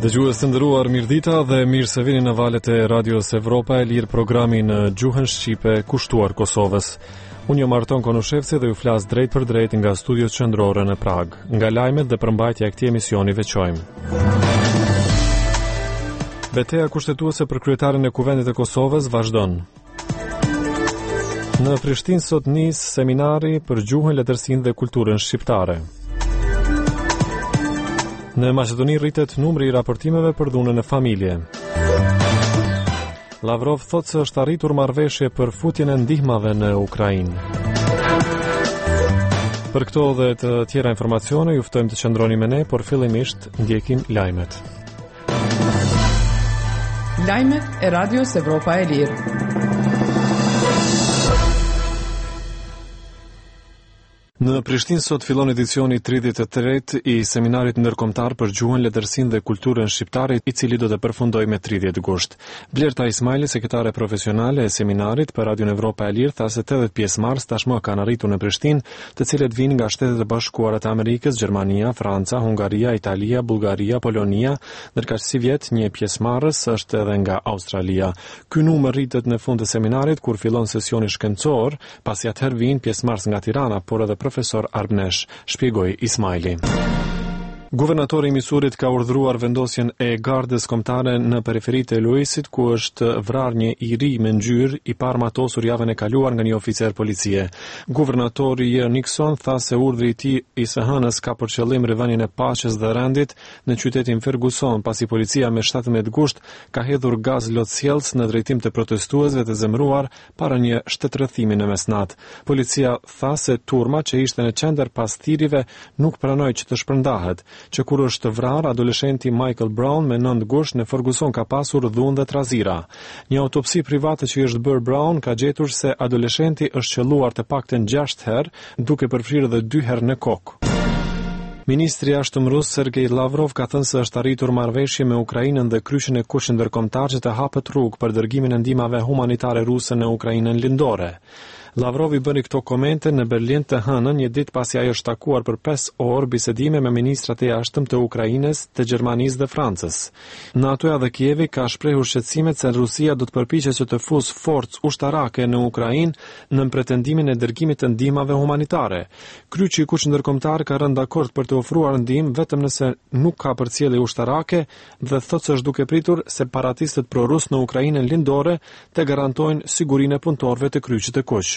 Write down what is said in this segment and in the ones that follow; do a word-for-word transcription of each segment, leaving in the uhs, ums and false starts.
Dëgjues të nderuar, mirëdita dhe mirë se vini në valët e Radios Evropa e Lirë, programin në gjuhën shqipe kushtuar Kosovës. Unë jam Arton Konushevci dhe ju flas drejt për drejt nga studiot qendrore në Prag. Nga lajmet dhe përmbajtja e këtij emisioni veçojmë. Betejë kushtetuese për kryetarin e Kuvendit të Kosovës vazhdon. Në Prishtinë sot nis seminari për gjuhën, letërsinë dhe kulturën shqiptare. Në Maqedoni rritet numri i raportimeve për dhunën në familje. Lavrov thotë se është arritur marrëveshje për futjen e ndihmave në Ukrainë. Për këto dhe të tjera informacione ju ftojmë të qëndroni me ne, por fillimisht ndjekim lajmet. Lajmet e Radios Evropa e Lirë. Në Prishtinë sot fillon edicioni tridhjetë e tretë i seminarit ndërkombëtar për gjuhën, letërsinë dhe kulturën shqiptare, i cili do të përfundojë me tridhjetë gusht. Blerta Ismaili, sekretare profesionale e seminarit për Radion Evropa e Lirë, tha se tetëdhjetë pjesëmarrës tashmë kanë arritur në Prishtinë, të cilët vijnë nga Shtetet e Bashkuara të Amerikës, Gjermania, Franca, Hungaria, Italia, Bullgaria, Polonia, ndërkaq si vjet një pjesëmarrës është edhe nga Australia. Ky numër rritet në fund të seminarit kur fillon sesioni shkencor, pasi atëherë vijnë pjesëmarrës nga Tirana, por edhe profesor Arbnesh, shpjegoi Ismaili. Guvernatori i Misurit ka urdhëruar vendosjen e gardës kombëtare në periferitë e Luisit, ku është vrarë një i ri me ngjyrë i parmatosur javën e kaluar nga një oficer policie. Guvernatori Nixon tha se urdhri i tij i së hënës ka për qëllim rivënien e paqes dhe rendit në qytetin Ferguson, pasi policia me shtatëmbëdhjetë gusht ka hedhur gaz lotësjellës në drejtim të protestuesve të zemëruar para një shtetërrëthimi në mesnatë. Policia tha se turma që ishte në qendër pas thirrjeve nuk pranoi që të shpërndahet, që kur është vrarë adoleshenti Michael Brown me nëntë gusht në Ferguson ka pasur dhunë dhe trazira. Një autopsi private që është bërë Brown ka gjetur se adoleshenti është qelluar të paktën gjashtë herë, duke përfshirë edhe dy herë në kokë. Ministri i Jashtëm rus Sergej Lavrov ka thënë se është arritur marrëveshje me Ukrainën dhe kryqin e kushtit ndërkombëtar që të hapet rrugë për dërgimin e ndihmave humanitare ruse në Ukrainën lindore. Lavrov i bëri këto komente në Berlin të hënën, një ditë pasi ai është takuar për pesë orë bisedime me ministrat e jashtëm të Ukrainës, të Gjermanisë dhe Francës. Në ato edhe Kievi ka shprehur shqetësimet se Rusia do të përpiqet që të fusë forcë ushtarake në Ukrainë në pretendimin e dërgimit të ndihmave humanitare. Kryqi i kushtit ndërkombëtar ka rënë dakord për të ofruar ndihmë vetëm nëse nuk ka përcjellje ushtarake dhe thotë se është duke pritur separatistët prorus në Ukrainën lindore të garantojnë sigurinë e punëtorëve të kryqit të kuq.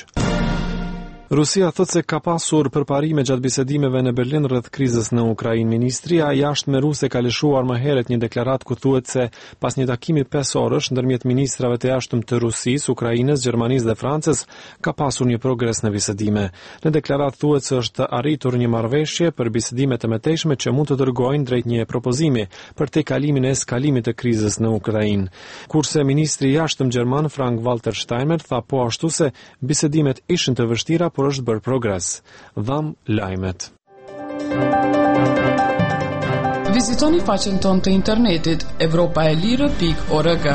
Rusia thotë se ka pasur përparime gjatë bisedimeve në Berlin rreth krizës në Ukrainë. Ministria e Jashtme ruse ka lëshuar më herët një deklaratë ku thuhet se pas një takimi pesë orësh ndërmjet ministrave të jashtëm të Rusisë, Ukrainës, Gjermanisë dhe Francës, ka pasur një progres në bisedime. Në deklaratë thuhet se është arritur një marrëveshje për bisedime të mëtejshme që mund të dërgojnë drejt një propozimi për tejkalimin e eskalimit të krizës në Ukrainë. Kurse ministri i jashtëm gjerman Frank-Walter Steinmeier tha po ashtu se bisedimet ishin të vështira, por është bërë progres. Dham lajmet. Vizitoni faqen tonë të internetit evropa e lirë pikë org.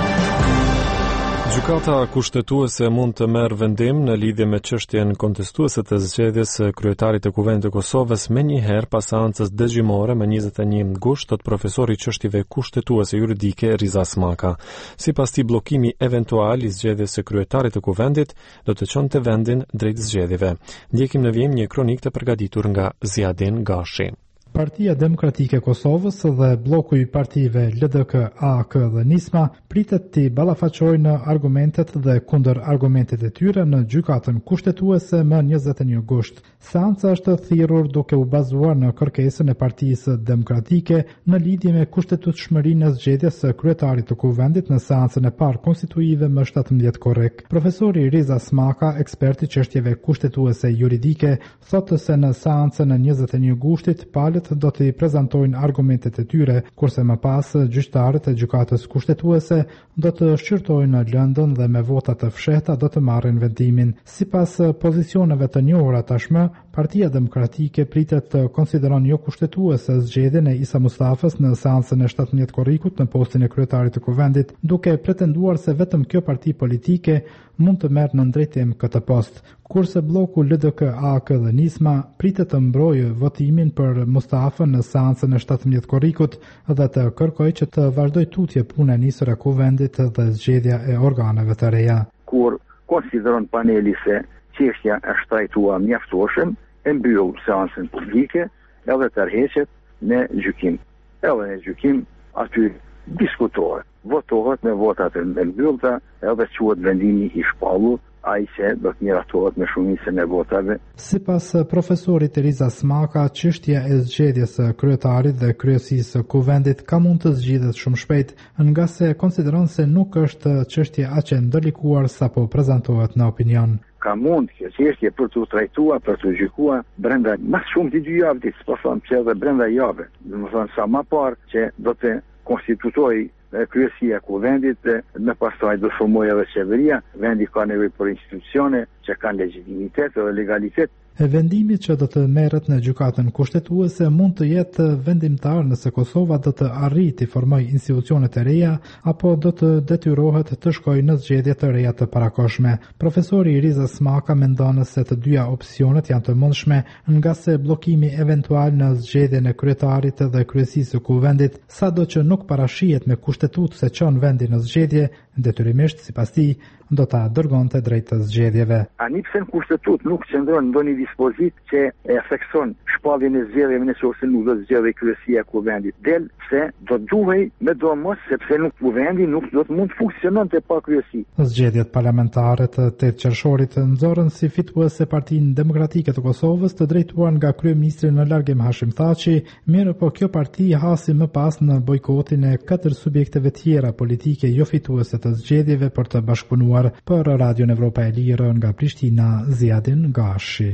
Gjykata kushtetuese mund të merr vendim në lidhje me çështjen kontestuese të zgjedhjes së kryetarit të Kuvendit të Kosovës menjëherë pas seancës dëgjimore më njëzet e një gusht, thot profesori i çështjeve kushtetuese juridike Riza Smaka. Sipas tij, bllokimi eventual i zgjedhjes së kryetarit të Kuvendit do të çonte vendin drejt zgjedhjeve. Ndjekim në vijim një kronikë të përgatitur nga Ziadin Gashi. Partia Demokratike e Kosovës dhe bloku i partive L D K, A K dhe Nisma pritet të ballafaqojnë argumentet dhe kundër argumentet e tyre në gjykatën kushtetuese më njëzet e një gusht. Seanca është thirrur duke u bazuar në kërkesën e Partisë Demokratike në lidhje me kushtetutshmërinë e zgjedhjes së kryetarit të Kuvendit në seancën e parë konstituive më shtatëmbëdhjetë korrek. Profesori Riza Smaka, ekspert i çështjeve kushtetuese juridike, thotë se në seancën e njëzet e një gushtit palët do të i prezantojnë argumentet e tyre, kurse më pas gjyqtarët e gjykatës kushtetuese do të shqyrtojnë lëndën dhe me vota të fshehta do të marrin vendimin. Sipas pozicioneve të njohura tashmë, Partia Demokratike pritet të konsideron jo kushtetuese zgjedhjen e Isa Mustafës në seancën e shtatëmbëdhjetë korrikut në postin e kryetarit të Kuvendit, duke pretenduar se vetëm kjo parti politike mund të merë në drejtim këtë post. kurse bloku L D K A K dhe Nisma pritet të mbrojë votimin për Mustafën në seancën e shtatëmbëdhjetë korrikut dhe të kërkojë që të vazhdojë tutje puna e nisur e kuvendit dhe zgjedhja e organeve të reja. Kur konsideron paneli se çështja është trajtuar mjaftueshëm, e mbyll seancën publike edhe tërheqet në gjykim. Edhe në gjykim aty diskutohet, votohet me votat e mbyllta edhe quhet vendimi i shpallur, ai që do të miratohet me shumicën e votave. Sipas profesorit Riza Smaka, çështja e zgjedhjes së kryetarit dhe kryesisë së kuvendit ka mund të zgjidhet shumë shpejt, nga se konsideron se nuk është çështje aq e ndërlikuar sapo prezantohet në opinion. Ka mund kjo çështje për të trajtuar, për të gjykuar brenda më shumë të dy javë, s'po them se edhe brenda jave. Domethënë sa më parë që do të konstitutojë kryesia e kuvendit dhe më pastaj do formojë edhe qeveria, vendi ka nevojë për institucione që kanë legjitimitet dhe legalitet. E vendimi që do të merret në gjykatën kushtetuese mund të jetë vendimtar nëse Kosova do të arrijë të formojë institucione të reja apo do të detyrohet të shkojë në zgjedhje të reja të parakoshme. Profesori Riza Smaka mendon se të dyja opsionet janë të mundshme, nga se bllokimi eventual në zgjedhjen e kryetarit dhe kryesisë së kuvendit, sado që nuk parashihet me kushtetut se çon vendi në zgjedhje, detyrimisht sipas tij do ta dërgonte drejt të zgjedhjeve. Ani pse në kushtetut nuk qëndron ndonjë dispozit që e thekson shpalljen e zgjedhjeve nëse nuk do të zgjedhej kryesia e kuvendit. Del se do duhej me domos sepse nuk kuvendi nuk do të mund të funksiononte pa kryesi. Zgjedhjet parlamentare të tetë qershorit nxorën si fituese Partinë Demokratike të Kosovës, të drejtuar nga kryeministri në largim Hashim Thaçi, mirë po kjo parti hasi më pas në bojkotin e katër subjekteve tjera politike jo fituese të zgjedhjeve për të bashkëpunuar. Për Radion Evropa e Lirë nga Prishtina, Ziadin Gashi.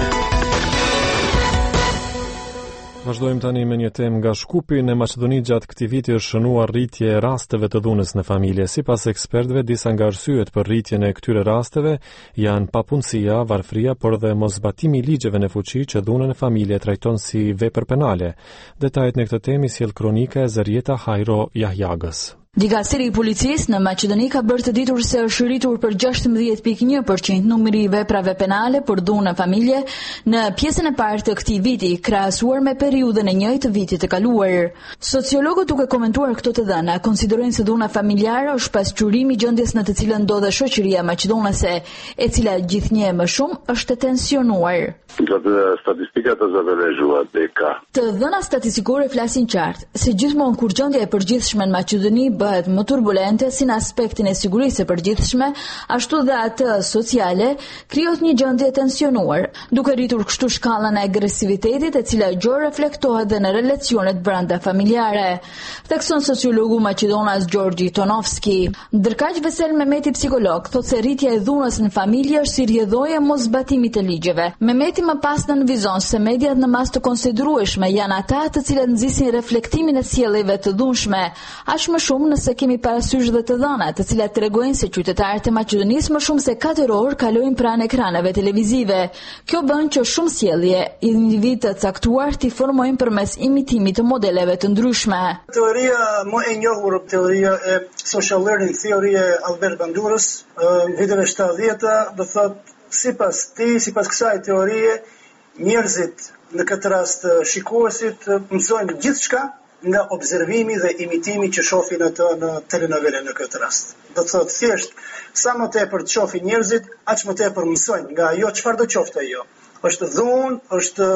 Vazhdojmë tani me një temë nga Shkupi. Në Maqedoni gjatë këtij viti është shënuar rritje e rasteve të dhunës në familje. Sipas ekspertëve, disa nga arsyet për rritjen e këtyre rasteve janë papunësia, varfëria, por dhe mosbatimi i ligjeve në fuqi që dhunën në familje trajton si vepër penale. Detajet në këtë temë sjell kronika e Zërieta Hajro Jahjagës. Dikasteri i policisë në Maqedoni ka bërë të ditur se është rritur për gjashtëmbëdhjetë pikë një përqind numri i veprave penale për dhunë në familje në pjesën e parë të këtij viti, krahasuar me periudhën e njëjtë të vitit të kaluar. Sociologët, duke komentuar këto të dhëna, konsiderojnë se dhuna familjare është pasqyrimi i gjendjes në të cilën ndodhet shoqëria maqedonase, e cila gjithnjë më shumë është e tensionuar. Statistikat e zëvëlezhuar dhe ka. Të dhëna statistikore flasin qartë se gjithmonë kur gjendja e përgjithshme në Maqedoni bëhet më turbulente si në aspektin e sigurisë së përgjithshme, ashtu dhe atë sociale, krijohet një gjendje e tensionuar, duke rritur kështu shkallën e agresivitetit, e cila gjë reflektohet dhe në relacionet brenda familjare. Thekson sociologu maqedonas Gjorgji Tonovski. Ndërkaq Vesel Mehmeti, psikolog, thotë se rritja e dhunës në familje është si rrjedhoja e mosbatimit të ligjeve. Mehmeti më pas nënvizon se mediat në mas të konsiderueshme janë ata të cilët nxisin reflektimin e sjelljeve të dhunshme, aq më shumë nëse kemi parasysh dhe të dhëna, të cilat tregojnë se qytetarët e Maqedonisë më shumë se katër orë kalojnë pranë ekraneve televizive. Kjo bën që shumë sjellje individ të caktuar t'i formojnë përmes imitimit të modeleve të ndryshme. Teoria më e njohur, teoria e social learning theory e Albert Bandurës, në viteve shtatëdhjetë, do thotë sipas tij, sipas kësaj teorie, njerëzit në këtë rast shikuesit mësojnë gjithçka nga observimi dhe imitimi që shohin atë në telenovele në këtë rast. Do të thotë thjesht sa më tepër të shohin njerëzit, aq më tepër mësojnë nga ajo çfarë do qoftë ajo. Është dhunë, është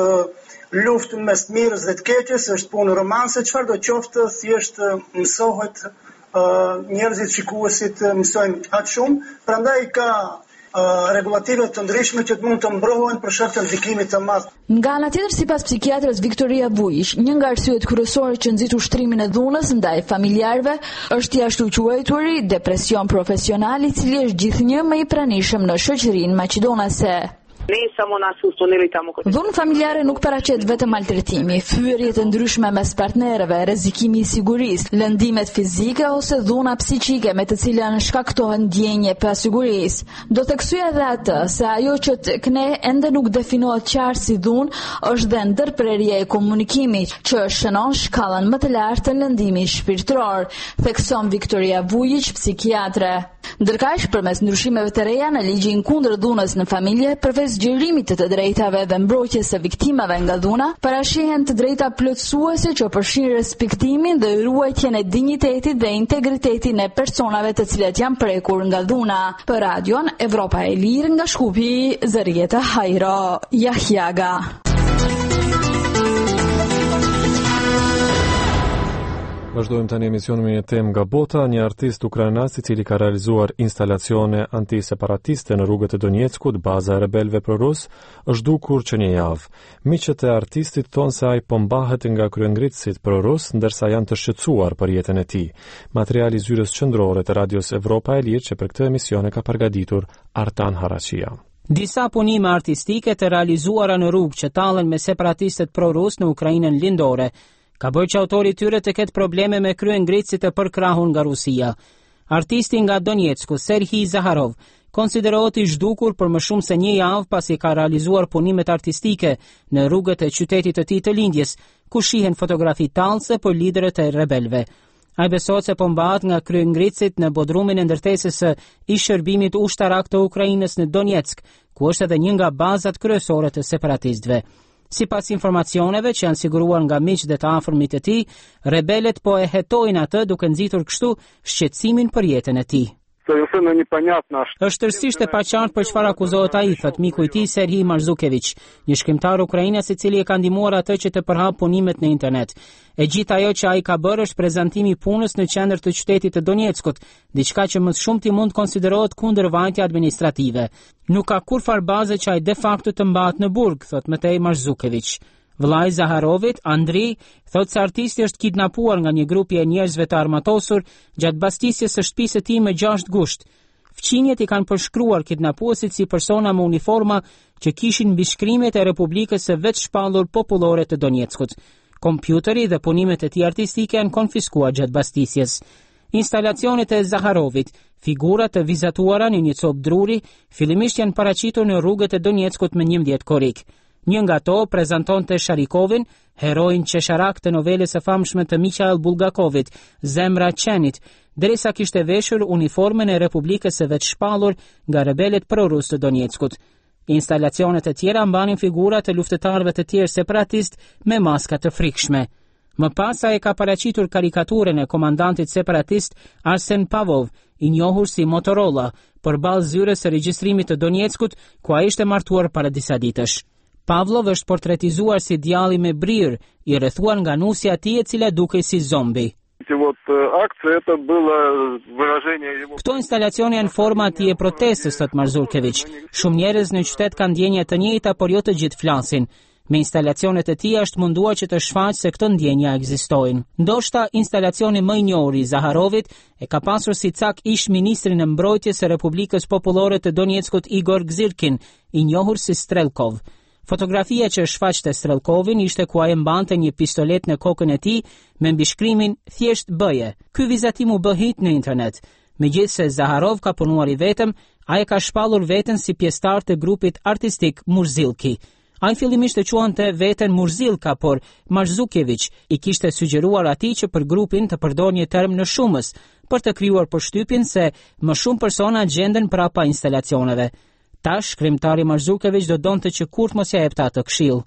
luftë mes mirës dhe të keqes, është punë romanse, çfarë do qoftë, thjesht mësohet, uh, njerëzit shikuesit mësojnë aq shumë, prandaj ka Uh, regulative të ndryshme që të mund të mbrohen për shkak të ndikimit të madh. Nga ana tjetër, sipas psikiatrës Viktoria Vujić, një nga arsyet kryesore që nxit ushtrimin e dhunës ndaj familjarëve është i ashtuquajturi depresion profesional, i cili është gjithnjë më i pranishëm në shoqërinë maqedonase. Dhunë familjare nuk paraqet vetëm maltretimi, fyerje të ndryshme mes partnerëve, rrezikimi i sigurisë, lëndimet fizike ose dhuna psiqike me të cilën shkaktohen ndjenje pasigurisë. Do të theksoj edhe atë se ajo që tek ne ende nuk definohet qartë si dhunë është dhe ndërprerja e komunikimit, që shënon shkallën më të lartë të lëndimit shpirtëror, thekson Viktoria Vujić, psikiatre. Ndërkaq, përmes ndryshimeve të reja në ligjin kundër dhunës në familje, përveç zgjerimit të drejtave dhe mbrojtjes së viktimave nga dhuna, parashihen të drejta plotësuese që përfshin respektimin dhe ruajtjen e dinjitetit dhe integritetit e personave të cilët janë prekur nga dhuna. Për radion Evropa e Lirë nga Shkupi, Zërieta Hajro Jahjaga. Vazhdojmë tani emisionin me një temë nga bota. Një artist ukrainas i cili ka realizuar instalacione antiseparatiste në rrugët e Donjeckut, baza e rebelëve prorus, është dukur që një javë. Miqët e artistit thonë se ai po mbahet nga kryengritësit prorus, ndërsa janë të shqetësuar për jetën e tij. Materiali zyrës qendrore të Radios Evropa e Lirë që për këtë emision e ka përgatitur Artan Harachia. Disa punime artistike të realizuara në rrugë që tallen me separatistët prorus në Ukrainën lindore ka bërë që autori tyre të ketë probleme me kryengritësit e përkrahur nga Rusia. Artisti nga Donjecku, Serhij Zaharov, konsiderohet i zhdukur për më shumë se një javë pasi ka realizuar punimet artistike në rrugët e qytetit të tij të lindjes, ku shihen fotografi tallëse për liderët e rebelëve. Ai besohet se po mbahet nga kryengritësit në bodrumin e ndërtesës së ish shërbimit ushtarak të Ukrainës në Donjeck, ku është edhe një nga bazat kryesore të separatistëve. Sipas informacioneve që janë siguruar nga miq dhe të afërmit e tij, rebelët po e hetojnë atë duke nxitur kështu shqetësimin për jetën e tij. Është tërësisht e paqartë për çfarë akuzohet ai, thot miku i tij Serhij Marzukevich, një shkrimtar ukrainas i cili e ka ndihmuar atë që të përhap punimet në internet. E gjithë ajo që ai ka bërë është prezantimi i punës në qendër të qytetit të Donjeckut, diçka që më shumë ti mund konsiderohet kundërvajtje administrative. Nuk ka kurfar baze që ai de facto të mbahet në burg, thot Matej Marzukevich. Vllai Zaharovit, Andri, thot se artisti është kidnapuar nga një grupi e njerëzve të armatosur gjatë bastisjes së shtëpisë së tij më gjashtë gusht. Fqinjet i kanë përshkruar kidnapuesit si persona me uniforma që kishin mbishkrimet e Republikës së vetë shpallur popullore të Donjeckut. Kompjuteri dhe punimet e tij artistike janë konfiskuar gjatë bastisjes. Instalacionet e Zaharovit, figurat të vizatuara në një copë druri, fillimisht janë paraqitur në rrugët e Donjeckut me njëmbëdhjetë korrik. Një nga to prezantonte Sharikovin, heroin qesharak të novelës së famshme të Mikhail Bulgakovit, Zemra Qenit, derisa kishte veshur uniformën e Republikës së vetë shpallur nga rebelët prorus të Donjeckut. Instalacionet e tjera mbanin figura të luftëtarëve të tjerë separatist me maska të frikshme. Më pas ai ka paraqitur karikaturën e komandantit separatist Arsen Pavlov, i njohur si Motorola, përballë zyrës së regjistrimit të Donjeckut, ku ai ishte martuar para disa ditësh. Pavlov është portretizuar si djalli me brirë, i rrethuar nga nusja e tij e cila dukej si zombi. Këto instalacione janë forma e tij e protestës, thot Marzukevich. Shumë njerëz në qytet kanë ndjenja të njëjta, por jo të gjithë flasin. Me instalacionet e tij është munduar që të shfaqë se këto ndjenja ekzistojnë. Ndoshta instalacioni më i njohur i Zaharovit e ka pasur si cak ish ministrin e mbrojtjes së Republikës Popullore të Donjeckut Igor Gzirkin, i njohur si Strelkov. Fotografia që shfaqte Strelkovin ishte ku ai mbante një pistolet në kokën e tij me mbishkrimin thjesht bëje. Ky vizatim u bë hit në internet. Megjithse Zaharov ka punuar i vetëm, ai ka shpallur veten si pjesëtar të grupit artistik Murzilki. Ai fillimisht e quante veten Murzilka, por Marzukevich i kishte sugjeruar atij që për grupin të përdorë një term në shumës, për të krijuar përshtypjen se më shumë persona gjenden prapa instalacioneve. Tash, shkrimtari Marzukevich do donte që kurrë mos ja jepte atë këshill.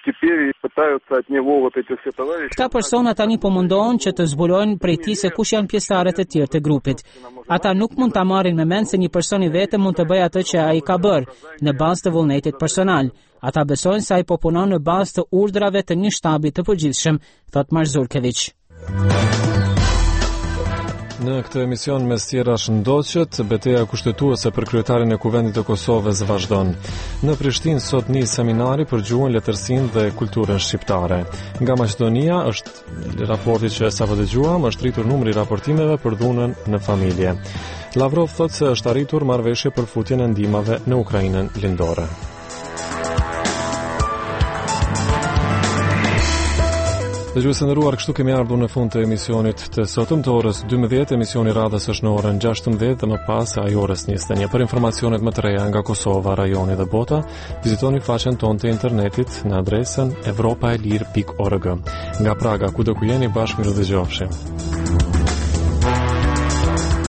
Këta persona tani po mundohen që të zbulojnë prej tij se kush janë pjesëtarët e tjerë të grupit. Ata nuk mund ta marrin me mend se një person i vetëm mund të bëjë atë që ai ka bërë, në bazë të vullnetit personal. Ata besojnë se ai po punon në bazë të urdhrave të një shtabi të përgjithshëm, thot Marzukevich. Në këtë emision mes tjera shëndoqet, betejë kushtetuese për kryetarin e Kuvendit të Kosovës vazhdon. Në Prishtinë sot nis seminari për gjuhën, letërsinë dhe kulturën shqiptare. Nga Maqedonia është raporti që sapo dëgjuam, është rritur numri i raportimeve për dhunën në familje. Lavrov thotë se është arritur marrëveshje për futjen e ndihmave në Ukrainën lindore. Dëgjues të nderuar, kështu kemi ardhur në fund të emisionit të sotëm të orës dymbëdhjetë. Emisioni radhës është në orën gjashtëmbëdhjetë dhe më pas ai orës njëzet e një. Për informacionet më të reja nga Kosova, rajoni dhe bota, vizitoni faqen tonë të internetit në adresën evropaelir pikë org. Nga Praga, kudo ku jeni, bashkë miru dëgjofshim.